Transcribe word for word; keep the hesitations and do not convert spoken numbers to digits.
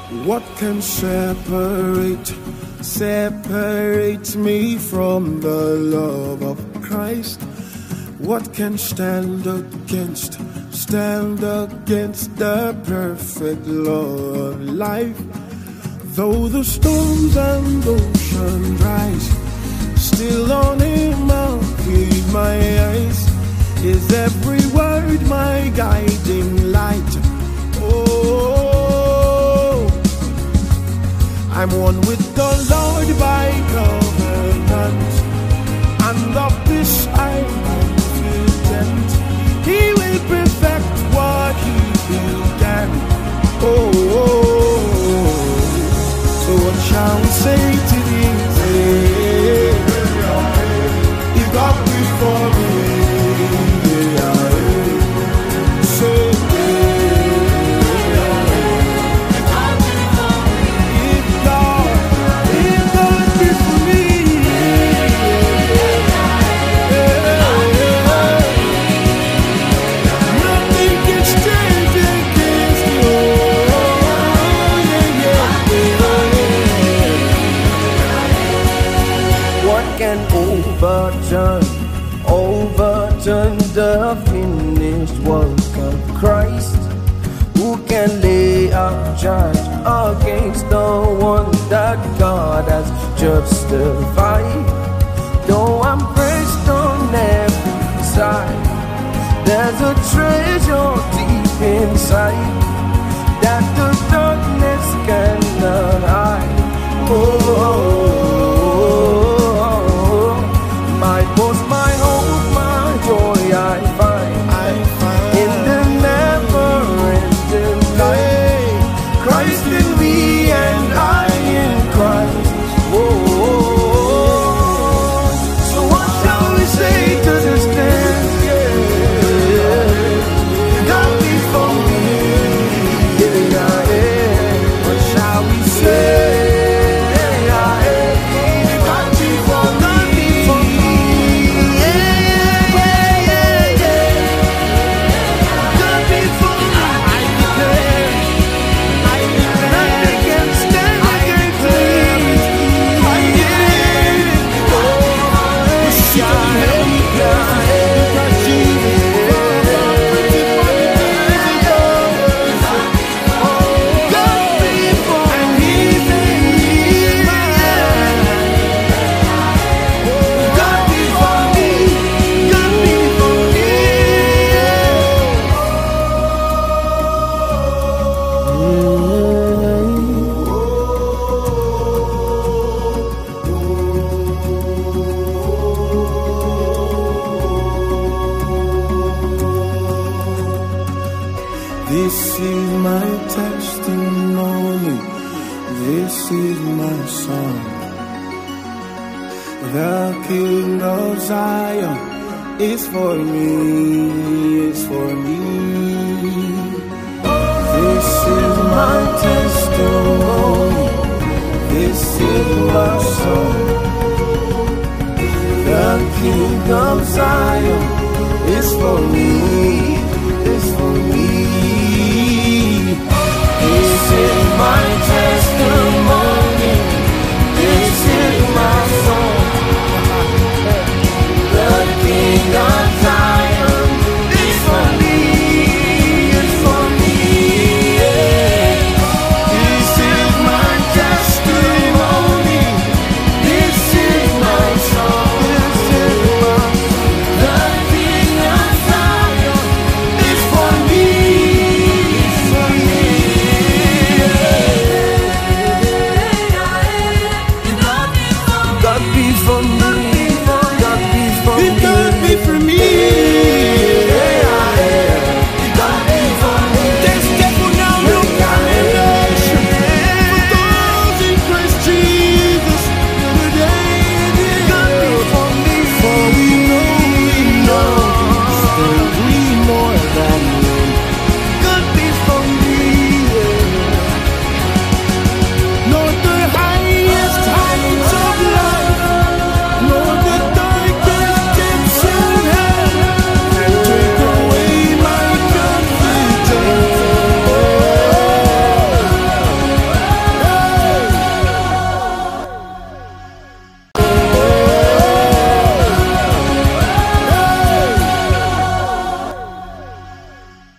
What can separate, separate me from the love of Christ? What can stand against, stand against the perfect law of life? Though the storms and oceans rise, still on him I'll keep my eyes. Is every word my guiding light? Oh, I'm one with the Lord by covenant, and of this I'm confident. He will perfect what he began. Oh, oh, so what shall we say to these? He got before me. Overturn, overturn the finished work of Christ. Who can lay a charge against the one that God has justified? Though I'm pressed on every side, there's a treasure deep inside that the darkness cannot hide. Oh, oh, oh, oh. My boast, my hope, my joy I find, I find in the never-ending light. Christ in me and I in Christ. Oh, oh, oh. So what shall we say to this dance? Yeah, God before me. Yeah, yeah. What shall we say? This is my testimony, this is my song. The King of Zion is for me, is for me. This is my testimony, this is my song. The King of Zion is for me, is for me.